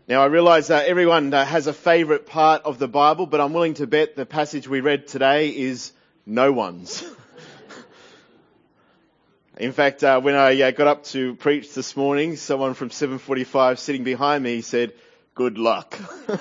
Now I realise that everyone has a favourite part of the Bible, but I'm willing to bet the passage we read today is no one's. In fact, when I got up to preach this morning, someone from 7:45 sitting behind me said, "Good luck."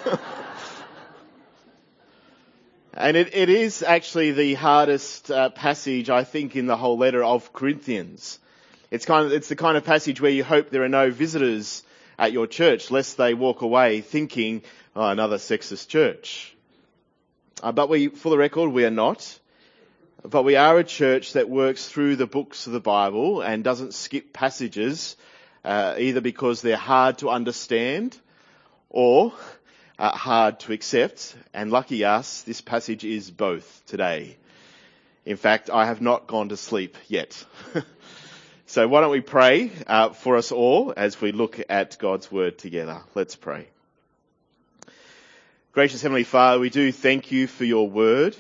And it is actually the hardest passage, I think, in the whole letter of Corinthians. It's the kind of passage where you hope there are no visitors at your church, lest they walk away thinking, "Oh, another sexist church." But for the record, we are not. But we are a church that works through the books of the Bible and doesn't skip passages, either because they're hard to understand or hard to accept. And lucky us, this passage is both today. In fact, I have not gone to sleep yet. So why don't we pray for us all as we look at God's Word together. Let's pray. Gracious Heavenly Father, we do thank you for your Word.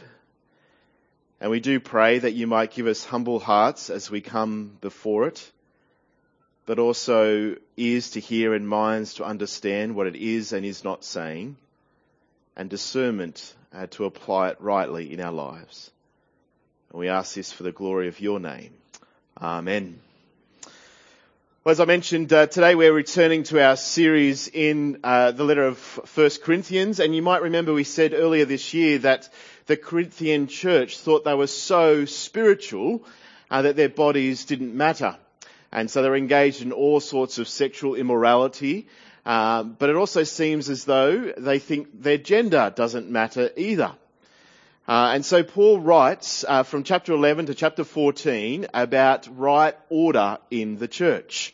And we do pray that you might give us humble hearts as we come before it, but also ears to hear and minds to understand what it is and is not saying, and discernment to apply it rightly in our lives. And we ask this for the glory of your name. Amen. Well, as I mentioned, today we're returning to our series in the letter of 1 Corinthians, and you might remember we said earlier this year that the Corinthian church thought they were so spiritual that their bodies didn't matter. And so they're engaged in all sorts of sexual immorality, but it also seems as though they think their gender doesn't matter either. And so Paul writes from chapter 11 to chapter 14 about right order in the church.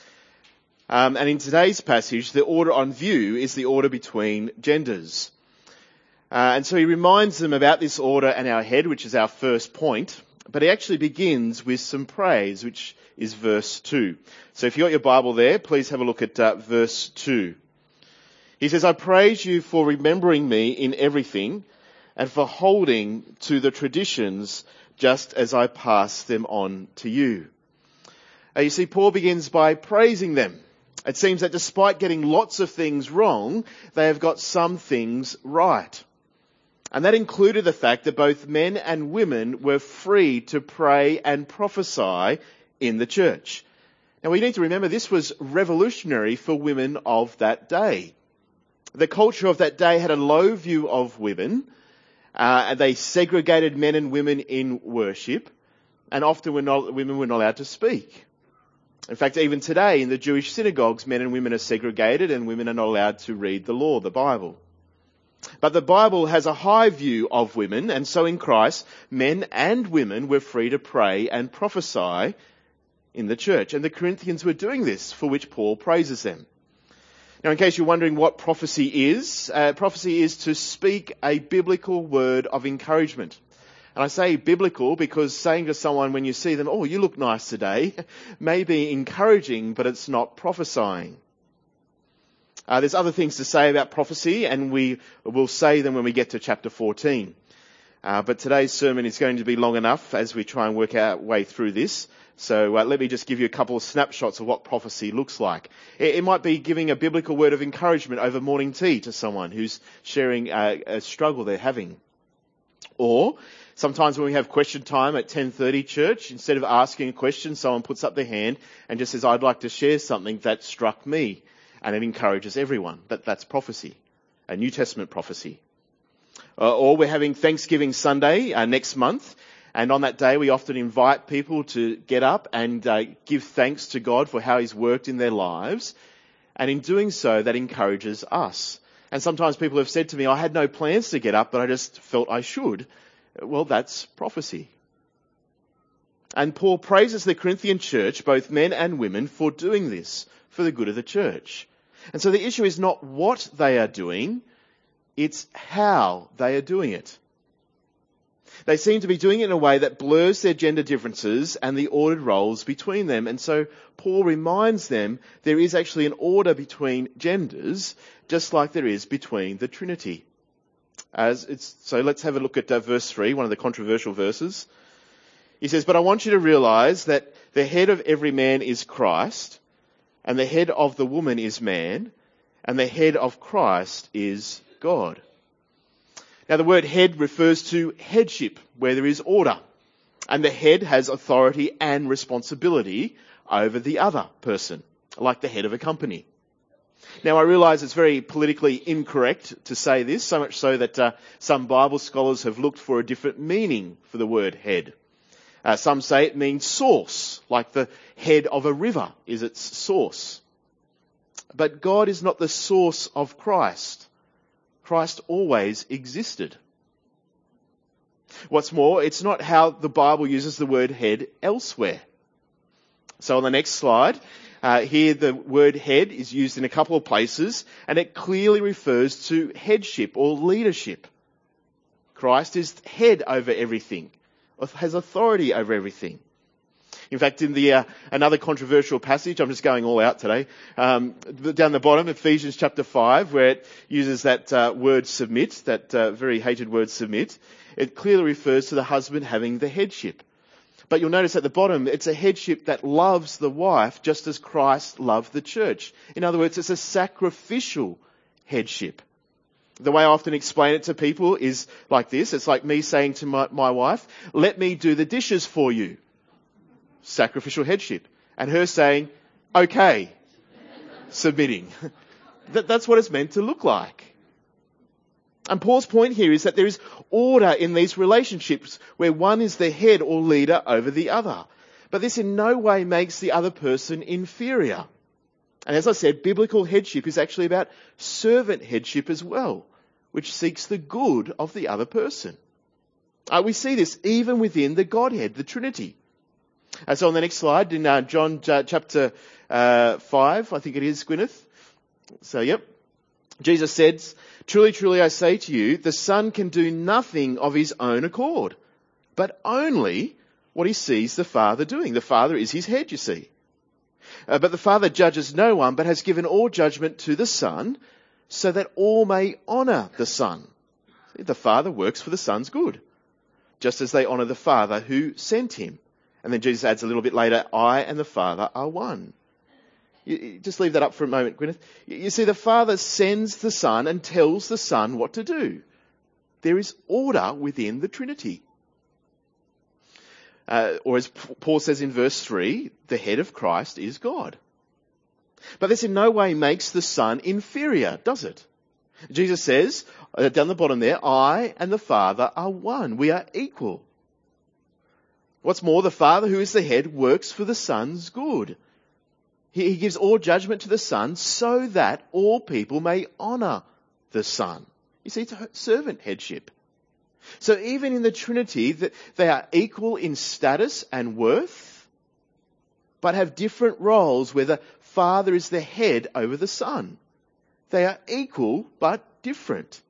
And in today's passage, the order on view is the order between genders. And so he reminds them about this order and our head, which is our first point. But he actually begins with some praise, which is verse 2. So if you've got your Bible there, please have a look at verse 2. He says, "I praise you for remembering me in everything and for holding to the traditions just as I pass them on to you." You see, Paul begins by praising them. It seems that despite getting lots of things wrong, they have got some things right. And that included the fact that both men and women were free to pray and prophesy in the church. Now we need to remember this was revolutionary for women of that day. The culture of that day had a low view of women. They segregated men and women in worship, and often women were not allowed to speak. In fact, even today in the Jewish synagogues, men and women are segregated and women are not allowed to read the law, the Bible. But the Bible has a high view of women, and so in Christ, men and women were free to pray and prophesy in the church. And the Corinthians were doing this, for which Paul praises them. Now, in case you're wondering what prophecy is to speak a biblical word of encouragement. And I say biblical because saying to someone when you see them, "Oh, you look nice today," may be encouraging, but it's not prophesying. There's other things to say about prophecy, and we will say them when we get to chapter 14. But today's sermon is going to be long enough as we try and work our way through this. So let me just give you a couple of snapshots of what prophecy looks like. It might be giving a biblical word of encouragement over morning tea to someone who's sharing a struggle they're having. Or sometimes when we have question time at 10:30 church, instead of asking a question, someone puts up their hand and just says, "I'd like to share something that struck me." And it encourages everyone. That's prophecy, a New Testament prophecy. Or we're having Thanksgiving Sunday next month. And on that day, we often invite people to get up and give thanks to God for how he's worked in their lives. And in doing so, that encourages us. And sometimes people have said to me, "I had no plans to get up, but I just felt I should." Well, that's prophecy. And Paul praises the Corinthian church, both men and women, for doing this, for the good of the church. And so the issue is not what they are doing, it's how they are doing it. They seem to be doing it in a way that blurs their gender differences and the ordered roles between them. And so Paul reminds them there is actually an order between genders, just like there is between the Trinity. So let's have a look at verse 3, one of the controversial verses. He says, "But I want you to realize that the head of every man is Christ, and the head of the woman is man, And the head of Christ is God. Now the word head refers to headship, where there is order. And the head has authority and responsibility over the other person, like the head of a company. Now I realise it's very politically incorrect to say this, so much so that some Bible scholars have looked for a different meaning for the word head. Some say it means source, like the head of a river is its source. But God is not the source of Christ. Christ always existed. What's more, it's not how the Bible uses the word head elsewhere. So on the next slide, here the word head is used in a couple of places, and it clearly refers to headship or leadership. Christ is head over everything, has authority over everything. In fact, in the another controversial passage, I'm just going all out today, down the bottom, Ephesians chapter 5, where it uses that word submit, that very hated word submit, it clearly refers to the husband having the headship. But you'll notice at the bottom, it's a headship that loves the wife just as Christ loved the church. In other words, it's a sacrificial headship. The way I often explain it to people is like this. It's like me saying to my wife, let me do the dishes for you. Sacrificial headship. And her saying, okay, submitting. That's what it's meant to look like. And Paul's point here is that there is order in these relationships where one is the head or leader over the other. But this in no way makes the other person inferior. And as I said, biblical headship is actually about servant headship as well, which seeks the good of the other person. We see this even within the Godhead, the Trinity. So on the next slide, in John chapter 5, I think it is, Gwyneth. So, yep. Jesus says, truly, truly, I say to you, the Son can do nothing of his own accord, but only what he sees the Father doing. The Father is his head, you see. But the Father judges no one, but has given all judgment to the Son, so that all may honour the Son. See, the Father works for the Son's good, just as they honour the Father who sent him. And then Jesus adds a little bit later, I and the Father are one. You just leave that up for a moment, Gwyneth. You see, the Father sends the Son and tells the Son what to do. There is order within the Trinity. Or as Paul says in verse 3, the head of Christ is God. But this in no way makes the Son inferior, does it? Jesus says, down the bottom there, I and the Father are one. We are equal. What's more, the Father who is the head works for the Son's good. He gives all judgment to the Son so that all people may honour the Son. You see, it's a servant headship. So even in the Trinity, they are equal in status and worth, but have different roles where the Father is the head over the Son. They are equal but different.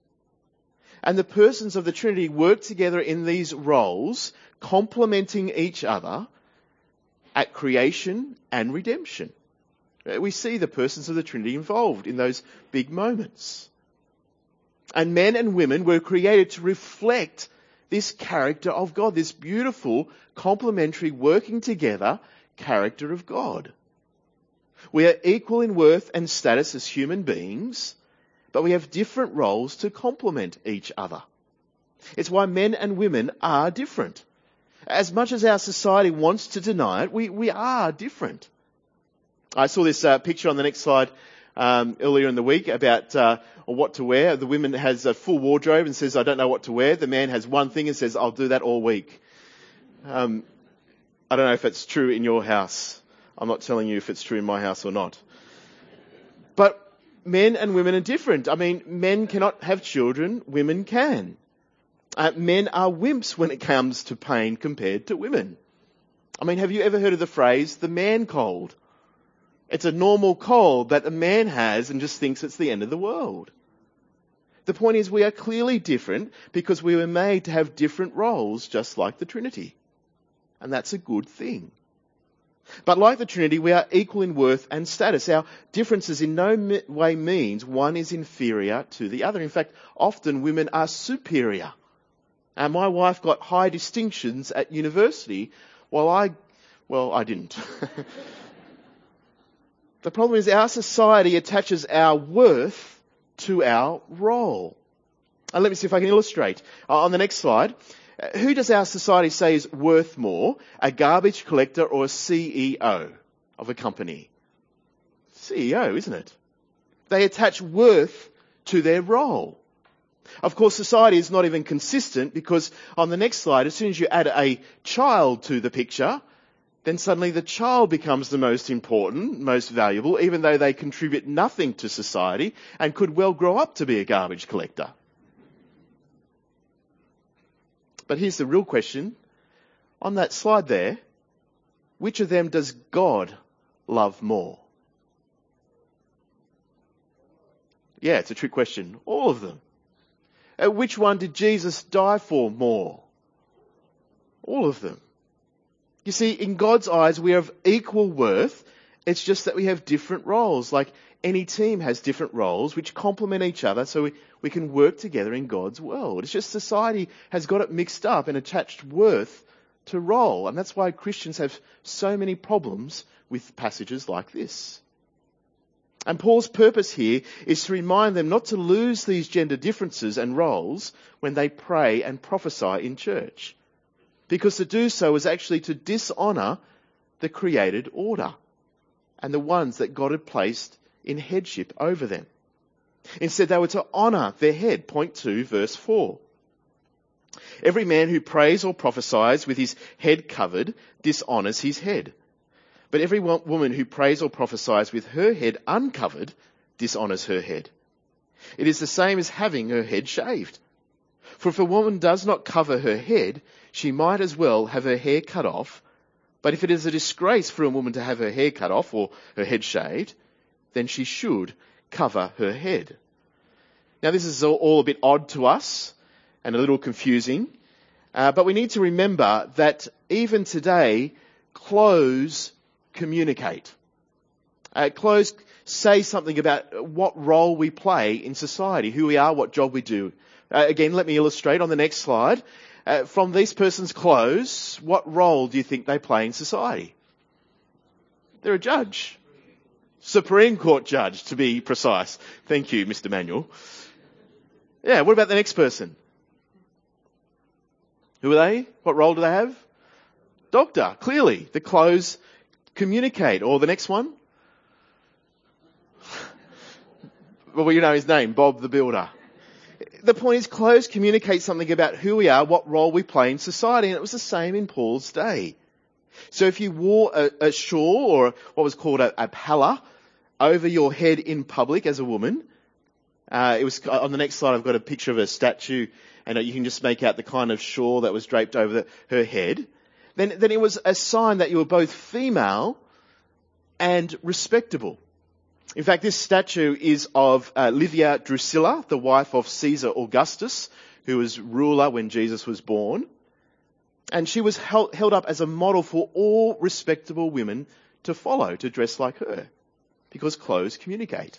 And the persons of the Trinity work together in these roles, complementing each other at creation and redemption. We see the persons of the Trinity involved in those big moments. And men and women were created to reflect this character of God, this beautiful, complementary, working together character of God. We are equal in worth and status as human beings, but we have different roles to complement each other. It's why men and women are different. As much as our society wants to deny it, we are different. I saw this picture on the next slide earlier in the week about what to wear. The woman has a full wardrobe and says, I don't know what to wear. The man has one thing and says, I'll do that all week. I don't know if it's true in your house. I'm not telling you if it's true in my house or not. But men and women are different. I mean, men cannot have children, women can. Men are wimps when it comes to pain compared to women. I mean, have you ever heard of the phrase, the man cold? It's a normal cold that a man has and just thinks it's the end of the world. The point is we are clearly different because we were made to have different roles just like the Trinity. And that's a good thing. But like the Trinity, we are equal in worth and status. Our differences in no way means one is inferior to the other. In fact, often women are superior. And my wife got high distinctions at university while I didn't. The problem is our society attaches our worth to our role. And let me see if I can illustrate. On the next slide, who does our society say is worth more, a garbage collector or a CEO of a company? CEO, isn't it? They attach worth to their role. Of course, society is not even consistent because on the next slide, as soon as you add a child to the picture, then suddenly the child becomes the most important, most valuable, even though they contribute nothing to society and could well grow up to be a garbage collector. But here's the real question. On that slide there, which of them does God love more? Yeah, it's a trick question. All of them. Which one did Jesus die for more? All of them. You see, in God's eyes, we have equal worth. It's just that we have different roles. Like any team has different roles which complement each other so we can work together in God's world. It's just society has got it mixed up and attached worth to role. And that's why Christians have so many problems with passages like this. And Paul's purpose here is to remind them not to lose these gender differences and roles when they pray and prophesy in church. Because to do so is actually to dishonour the created order and the ones that God had placed in headship over them. Instead, they were to honour their head. Point 2, verse 4. Every man who prays or prophesies with his head covered dishonours his head. But every woman who prays or prophesies with her head uncovered dishonours her head. It is the same as having her head shaved. For if a woman does not cover her head, she might as well have her hair cut off. But if it is a disgrace for a woman to have her hair cut off or her head shaved, then she should cover her head. Now this is all a bit odd to us and a little confusing, but we need to remember that even today, clothes communicate. Clothes say something about what role we play in society, who we are, what job we do. Again, let me illustrate on the next slide. From this person's clothes, what role do you think they play in society? They're a judge. Supreme Court judge, to be precise. Thank you, Mr. Manuel. Yeah, what about the next person? Who are they? What role do they have? Doctor, clearly. The clothes communicate. Or the next one? Well, you know his name, Bob the Builder. The point is, clothes communicate something about who we are, what role we play in society, and it was the same in Paul's day. So if you wore a shawl or what was called a palla over your head in public as a woman, it was on the next slide. I've got a picture of a statue, and you can just make out the kind of shawl that was draped over her head. Then it was a sign that you were both female and respectable. In fact, this statue is of Livia Drusilla, the wife of Caesar Augustus, who was ruler when Jesus was born. And she was held up as a model for all respectable women to follow, to dress like her, because clothes communicate.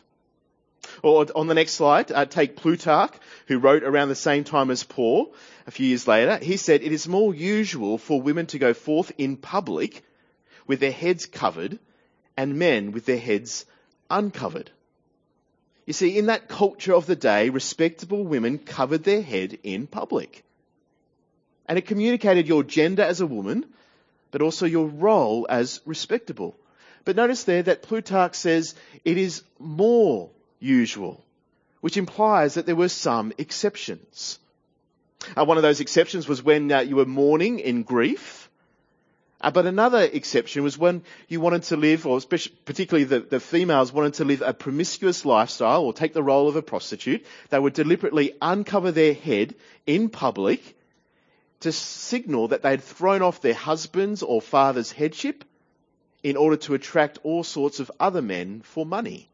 Or on the next slide, take Plutarch, who wrote around the same time as Paul, a few years later. He said, "It is more usual for women to go forth in public with their heads covered and men with their heads uncovered." You see, in that culture of the day, respectable women covered their head in public. And it communicated your gender as a woman, but also your role as respectable. But notice there that Plutarch says it is more usual, which implies that there were some exceptions. One of those exceptions was when you were mourning in grief. But another exception was when you wanted to live, or particularly the females wanted to live a promiscuous lifestyle or take the role of a prostitute. They would deliberately uncover their head in public to signal that they'd thrown off their husband's or father's headship in order to attract all sorts of other men for money.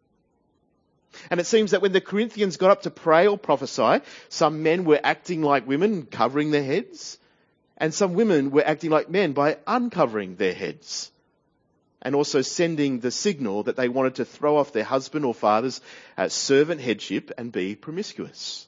And it seems that when the Corinthians got up to pray or prophesy, some men were acting like women, covering their heads, and some women were acting like men by uncovering their heads, and also sending the signal that they wanted to throw off their husband or father's servant headship and be promiscuous.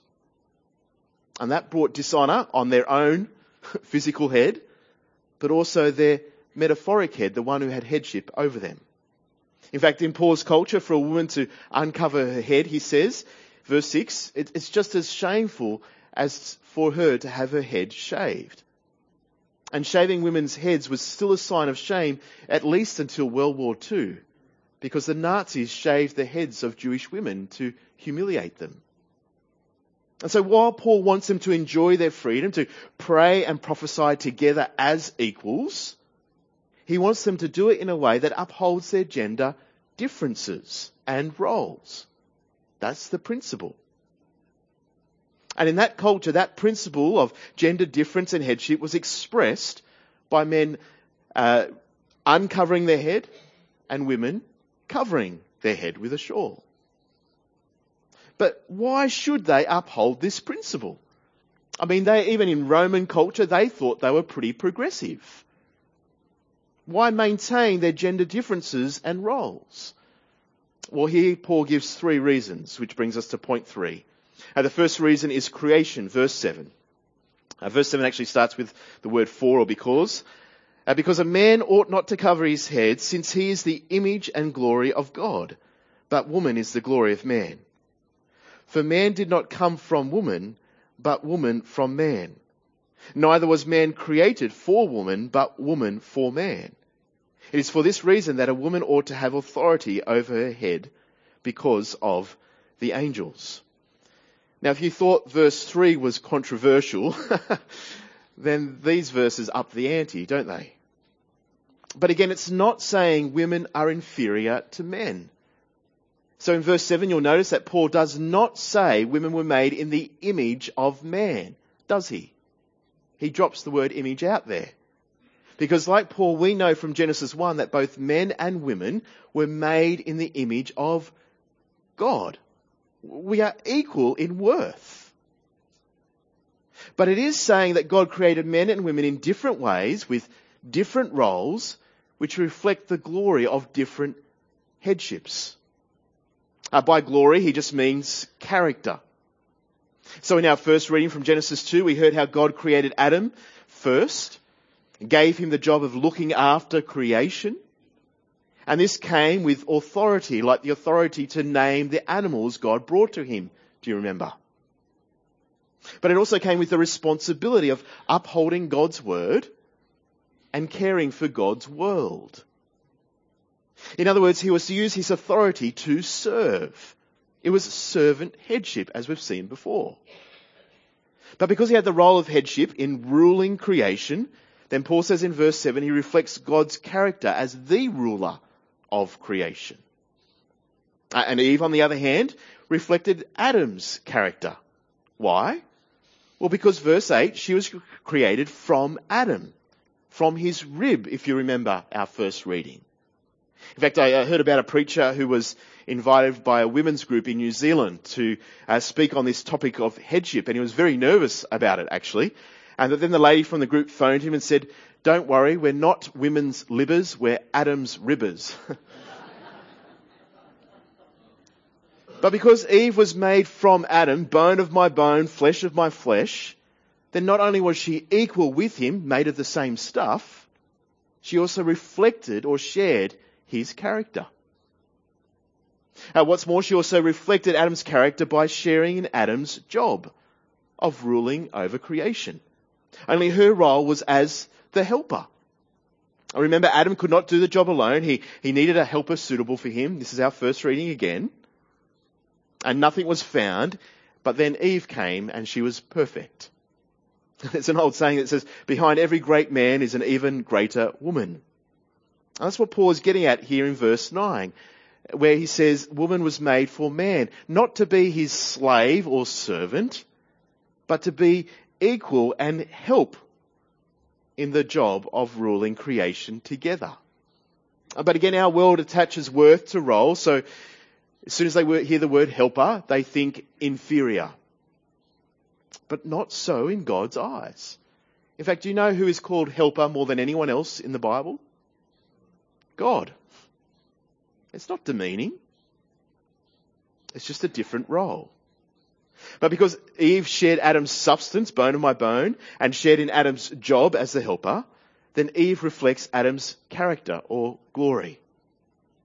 And that brought dishonour on their own physical head, but also their metaphoric head, the one who had headship over them. In fact, in Paul's culture, for a woman to uncover her head, he says, verse 6, it's just as shameful as for her to have her head shaved. And shaving women's heads was still a sign of shame, at least until World War II, because the Nazis shaved the heads of Jewish women to humiliate them. And so while Paul wants them to enjoy their freedom, to pray and prophesy together as equals, he wants them to do it in a way that upholds their gender differences and roles. That's the principle. And in that culture, that principle of gender difference and headship was expressed by men uncovering their head and women covering their head with a shawl. But why should they uphold this principle? I mean, even in Roman culture, they thought they were pretty progressive. Why maintain their gender differences and roles? Well, here Paul gives 3 reasons, which brings us to point 3. The first reason is creation, verse 7. Verse 7 actually starts with the word for or because. Because a man ought not to cover his head, since he is the image and glory of God, but woman is the glory of man. For man did not come from woman, but woman from man. Neither was man created for woman, but woman for man. It is for this reason that a woman ought to have authority over her head, because of the angels. Now, if you thought verse 3 was controversial, then these verses up the ante, don't they? But again, it's not saying women are inferior to men. So in verse 7, you'll notice that Paul does not say women were made in the image of man, does he? He drops the word image out there. Because like Paul, we know from Genesis 1 that both men and women were made in the image of God. We are equal in worth. But it is saying that God created men and women in different ways with different roles which reflect the glory of different headships. By glory, he just means character. So in our first reading from Genesis 2, we heard how God created Adam first, gave him the job of looking after creation. And this came with authority, like the authority to name the animals God brought to him. Do you remember? But it also came with the responsibility of upholding God's word and caring for God's world. In other words, he was to use his authority to serve. It was servant headship, as we've seen before. But because he had the role of headship in ruling creation, then Paul says in verse 7, he reflects God's character as the ruler of creation. And Eve, on the other hand, reflected Adam's character. Why? Well, because verse 8, she was created from Adam, from his rib, if you remember our first reading. In fact, I heard about a preacher who was invited by a women's group in New Zealand to speak on this topic of headship, and he was very nervous about it, actually. And then the lady from the group phoned him and said, "Don't worry, we're not women's libbers, we're Adam's ribbers." But because Eve was made from Adam, bone of my bone, flesh of my flesh, then not only was she equal with him, made of the same stuff, she also reflected or shared his character. What's more, she also reflected Adam's character by sharing in Adam's job of ruling over creation. Only her role was as the helper. I remember Adam could not do the job alone. He needed a helper suitable for him. This is our first reading again. And nothing was found, but then Eve came and she was perfect. It's an old saying that says, behind every great man is an even greater woman. And that's what Paul is getting at here in verse 9, where he says, woman was made for man, not to be his slave or servant, but to be equal and help in the job of ruling creation together. But again, our world attaches worth to role, so as soon as they hear the word helper, they think inferior. But not so in God's eyes. In fact, do you know who is called helper more than anyone else in the Bible? God. It's not demeaning. It's just a different role. But because Eve shared Adam's substance, bone of my bone, and shared in Adam's job as the helper, then Eve reflects Adam's character or glory.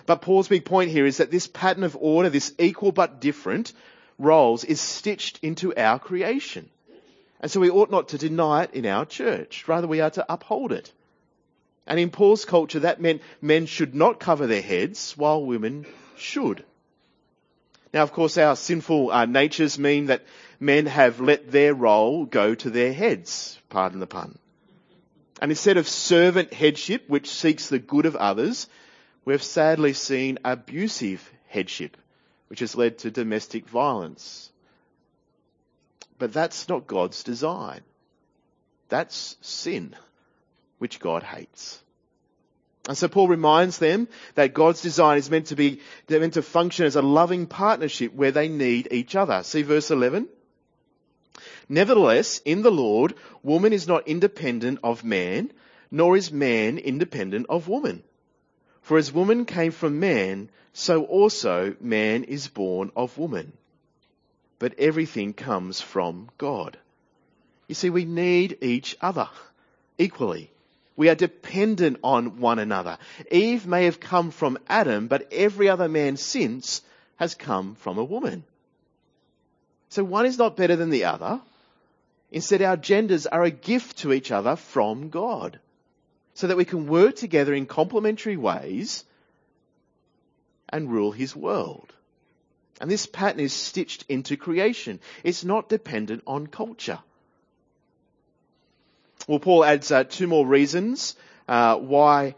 But Paul's big point here is that this pattern of order, this equal but different roles, is stitched into our creation. And so we ought not to deny it in our church. Rather, we are to uphold it. And in Paul's culture, that meant men should not cover their heads while women should. Now, of course, our sinful natures mean that men have let their role go to their heads, pardon the pun. And instead of servant headship, which seeks the good of others, we've sadly seen abusive headship, which has led to domestic violence. But that's not God's design. That's sin, which God hates. And so Paul reminds them that God's design is meant to function as a loving partnership where they need each other. See verse 11. Nevertheless, in the Lord, woman is not independent of man, nor is man independent of woman. For as woman came from man, so also man is born of woman. But everything comes from God. You see, we need each other equally. We are dependent on one another. Eve may have come from Adam, but every other man since has come from a woman. So one is not better than the other. Instead, our genders are a gift to each other from God, so that we can work together in complementary ways and rule his world. And this pattern is stitched into creation. It's not dependent on culture. Well, Paul adds two more reasons why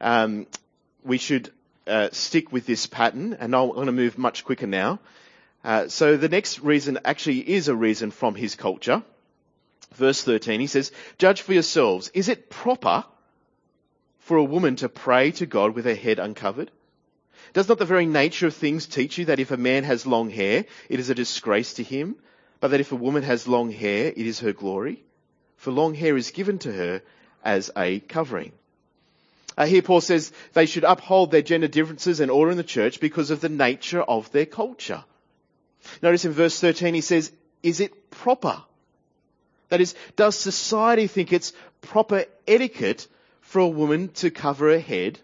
we should stick with this pattern, and I'm going to move much quicker now. So the next reason actually is a reason from his culture. Verse 13, he says, "Judge for yourselves, is it proper for a woman to pray to God with her head uncovered? Does not the very nature of things teach you that if a man has long hair, it is a disgrace to him, but that if a woman has long hair, it is her glory? For long hair is given to her as a covering." Here Paul says they should uphold their gender differences and order in the church because of the nature of their culture. Notice in verse 13 he says, is it proper? That is, does society think it's proper etiquette for a woman to cover her head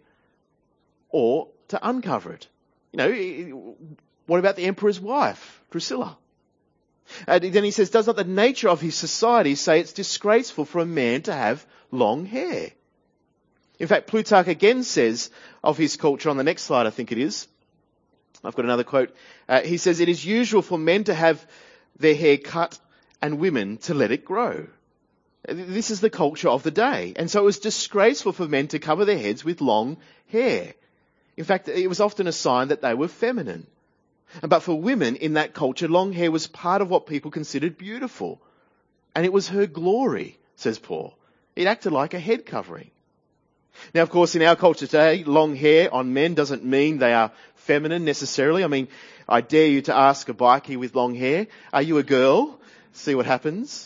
or to uncover it? You know, what about the emperor's wife, Drusilla? Then he says, does not the nature of his society say it's disgraceful for a man to have long hair? In fact, Plutarch again says of his culture, on the next slide I think it is, I've got another quote, he says, it is usual for men to have their hair cut and women to let it grow. This is the culture of the day. And so it was disgraceful for men to cover their heads with long hair. In fact, it was often a sign that they were feminine. But for women in that culture, long hair was part of what people considered beautiful. And it was her glory, says Paul. It acted like a head covering. Now, of course, in our culture today, long hair on men doesn't mean they are feminine necessarily. I mean, I dare you to ask a bikie with long hair, are you a girl? See what happens.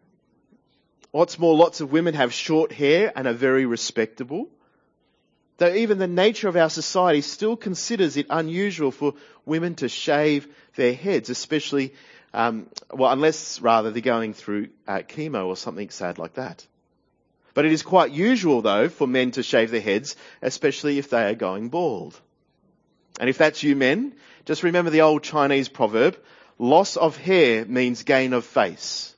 What's more, lots of women have short hair and are very respectable. Though even the nature of our society still considers it unusual for women to shave their heads, especially, unless rather they're going through chemo or something sad like that. But it is quite usual, though, for men to shave their heads, especially if they are going bald. And if that's you men, just remember the old Chinese proverb, loss of hair means gain of face.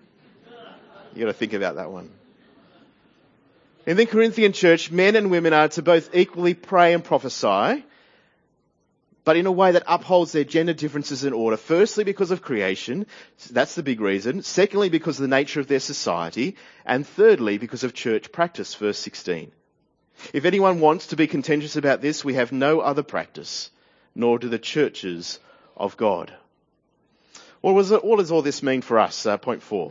You got to think about that one. In the Corinthian church, men and women are to both equally pray and prophesy, but in a way that upholds their gender differences in order. Firstly, because of creation. That's the big reason. Secondly, because of the nature of their society. And thirdly, because of church practice. Verse 16. If anyone wants to be contentious about this, we have no other practice, nor do the churches of God. What does all this mean for us? Point 4.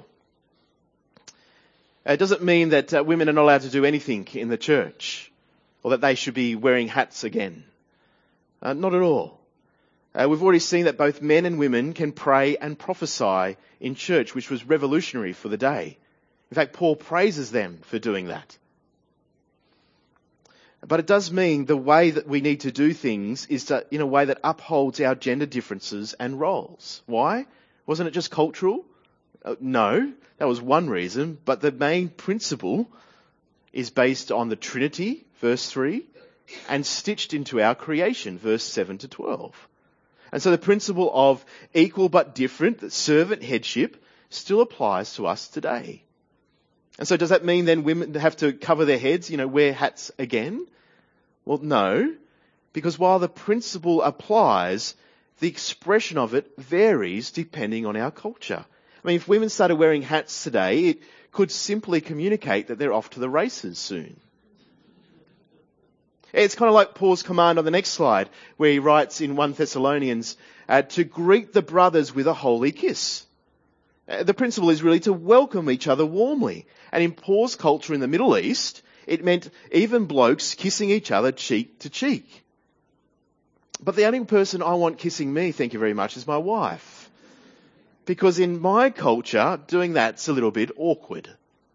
It doesn't mean that women are not allowed to do anything in the church, or that they should be wearing hats again. Not at all. We've already seen that both men and women can pray and prophesy in church, which was revolutionary for the day. In fact, Paul praises them for doing that. But it does mean the way that we need to do things is in a way that upholds our gender differences and roles. Why? Wasn't it just cultural? No, that was one reason. But the main principle is based on the Trinity, verse 3, and stitched into our creation, verse 7 to 12. And so the principle of equal but different, that servant headship, still applies to us today. And so does that mean then women have to cover their heads, wear hats again? Well, no, because while the principle applies, the expression of it varies depending on our culture. I mean, if women started wearing hats today, it could simply communicate that they're off to the races soon. It's kind of like Paul's command on the next slide, where he writes in 1 Thessalonians, to greet the brothers with a holy kiss. The principle is really to welcome each other warmly. And in Paul's culture in the Middle East, it meant even blokes kissing each other cheek to cheek. But the only person I want kissing me, thank you very much, is my wife. Because in my culture, doing that's a little bit awkward.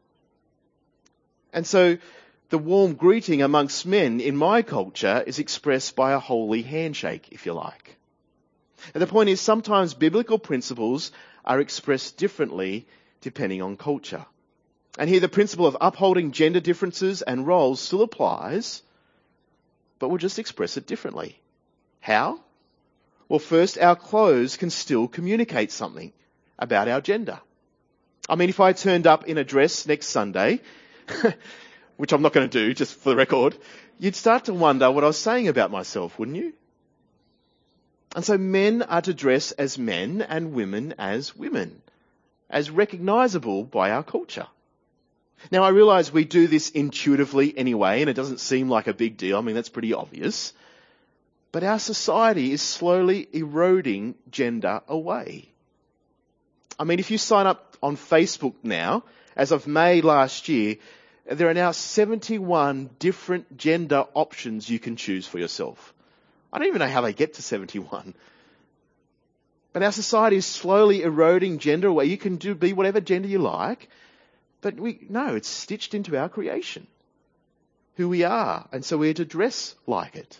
And so the warm greeting amongst men in my culture is expressed by a holy handshake, if you like. And the point is, sometimes biblical principles are expressed differently depending on culture. And here the principle of upholding gender differences and roles still applies, but we'll just express it differently. How? Well, first, our clothes can still communicate something about our gender. I mean, if I turned up in a dress next Sunday, which I'm not going to do, just for the record, you'd start to wonder what I was saying about myself, wouldn't you? And so men are to dress as men and women as women, as recognisable by our culture. Now, I realise we do this intuitively anyway, and it doesn't seem like a big deal. I mean, that's pretty obvious. But our society is slowly eroding gender away. I mean, if you sign up on Facebook now, as of May last year, there are now 71 different gender options you can choose for yourself. I don't even know how they get to 71. But our society is slowly eroding gender away. You can be whatever gender you like. But it's stitched into our creation, who we are. And so we're to dress like it.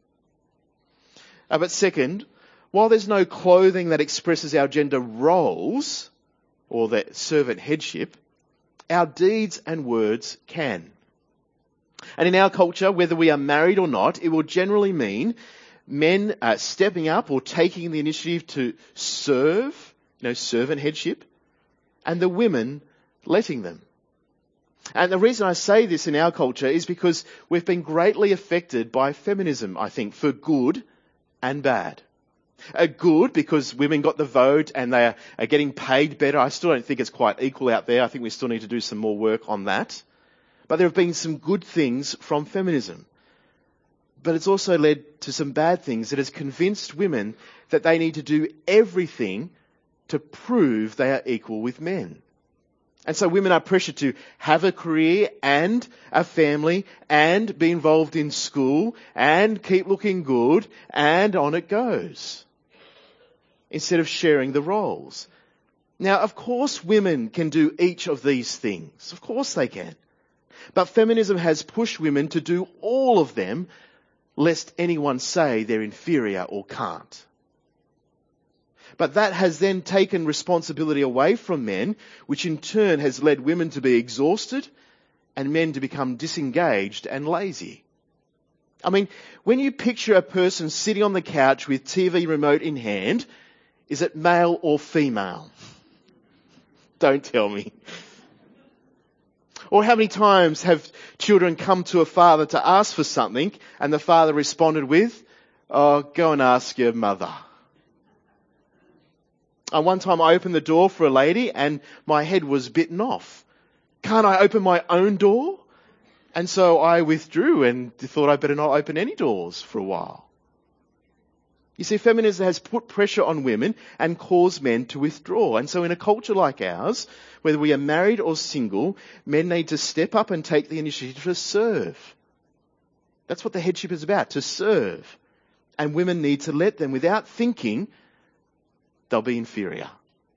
But second, while there's no clothing that expresses our gender roles or the servant headship, our deeds and words can. And in our culture, whether we are married or not, it will generally mean men stepping up or taking the initiative to serve, servant headship, and the women letting them. And the reason I say this in our culture is because we've been greatly affected by feminism, I think, for good and bad. Good because women got the vote and they are getting paid better. I still don't think it's quite equal out there. I think we still need to do some more work on that. But there have been some good things from feminism. But it's also led to some bad things that has convinced women that they need to do everything to prove they are equal with men. And so women are pressured to have a career and a family and be involved in school and keep looking good, and on it goes, instead of sharing the roles. Now, of course, women can do each of these things. Of course they can. But feminism has pushed women to do all of them, lest anyone say they're inferior or can't. But that has then taken responsibility away from men, which in turn has led women to be exhausted and men to become disengaged and lazy. I mean, when you picture a person sitting on the couch with TV remote in hand, is it male or female? Don't tell me. Or how many times have children come to a father to ask for something and the father responded with, "Oh, go and ask your mother." One time I opened the door for a lady and my head was bitten off. Can't I open my own door? And so I withdrew and thought I'd better not open any doors for a while. You see, feminism has put pressure on women and caused men to withdraw. And so in a culture like ours, whether we are married or single, men need to step up and take the initiative to serve. That's what the headship is about, to serve. And women need to let them, without thinking, they'll be inferior.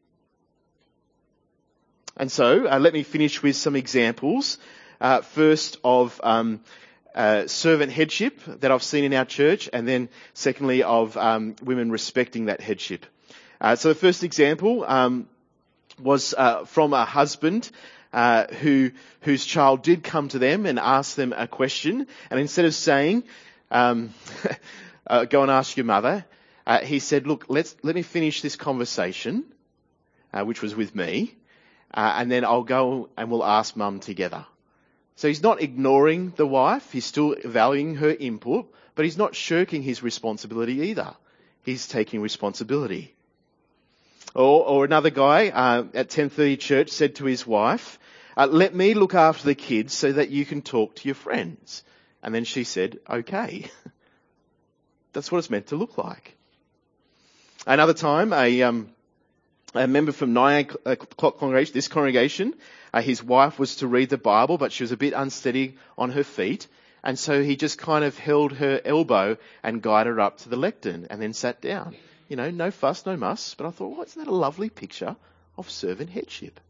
And so let me finish with some examples. First of servant headship that I've seen in our church, and then secondly of women respecting that headship. So the first example was from a husband whose child did come to them and ask them a question, and instead of saying, Go and ask your mother. He said, look, let me finish this conversation, which was with me, and then I'll go and we'll ask Mum together. So he's not ignoring the wife. He's still valuing her input, but he's not shirking his responsibility either. He's taking responsibility. Or another guy at 10:30 church said to his wife, let me look after the kids so that you can talk to your friends. And then she said, okay. That's what it's meant to look like. Another time, a member from 9 o'clock congregation, this congregation, his wife was to read the Bible, but she was a bit unsteady on her feet. And so he just kind of held her elbow and guided her up to the lectern and then sat down. You know, no fuss, no muss. But I thought, well, isn't that a lovely picture of servant headship?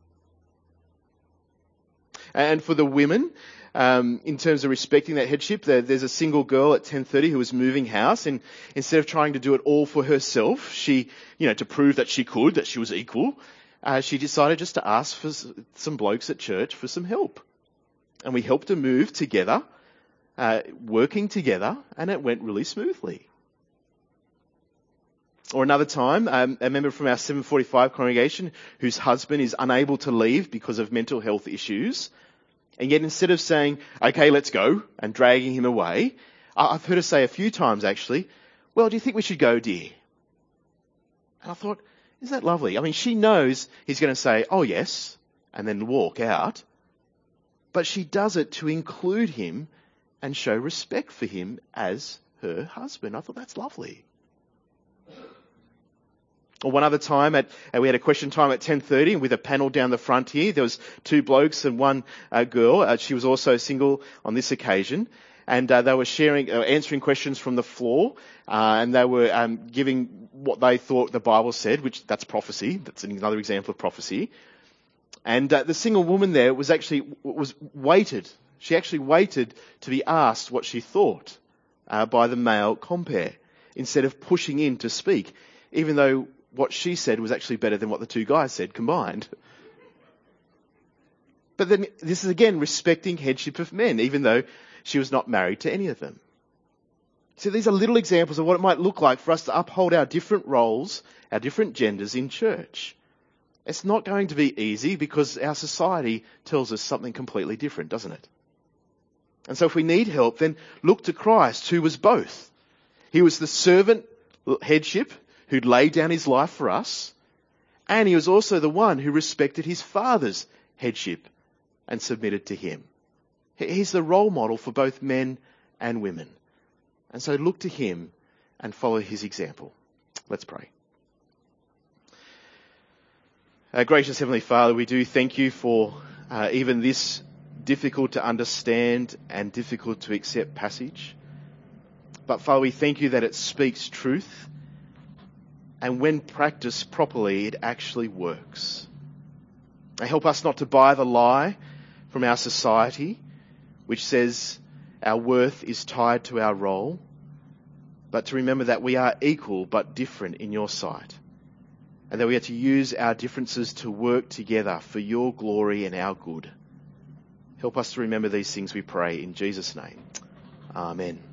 And for the women, in terms of respecting that headship, there's a single girl at 10:30 who was moving house, and instead of trying to do it all for herself, she, to prove that she could, that she was equal, she decided just to ask for some blokes at church for some help. And we helped her move together, working together, and it went really smoothly. Or another time, a member from our 745 congregation whose husband is unable to leave because of mental health issues. And yet instead of saying, okay, let's go, and dragging him away, I've heard her say a few times actually, well, do you think we should go, dear? And I thought, isn't that lovely? I mean, she knows he's going to say, oh yes, and then walk out. But she does it to include him and show respect for him as her husband. I thought that's lovely. Or one other time, we had a question time at 10:30 with a panel down the front here. There was 2 blokes and 1 girl. She was also single on this occasion. And they were answering questions from the floor. And they were giving what they thought the Bible said, which that's prophecy. That's another example of prophecy. And the single woman there was waited. She actually waited to be asked what she thought by the male compere, instead of pushing in to speak, even though what she said was actually better than what the 2 guys said combined. But then this is again respecting headship of men, even though she was not married to any of them. So these are little examples of what it might look like for us to uphold our different roles, our different genders in church. It's not going to be easy because our society tells us something completely different, doesn't it? And so if we need help, then look to Christ, who was both. He was the servant headship who'd laid down his life for us, and he was also the one who respected his father's headship and submitted to him. He's the role model for both men and women. And so look to him and follow his example. Let's pray. Gracious Heavenly Father, we do thank you for even this difficult to understand and difficult to accept passage. But Father, we thank you that it speaks truth. And when practiced properly, it actually works. And help us not to buy the lie from our society, which says our worth is tied to our role, but to remember that we are equal but different in your sight, and that we are to use our differences to work together for your glory and our good. Help us to remember these things, we pray, in Jesus' name. Amen.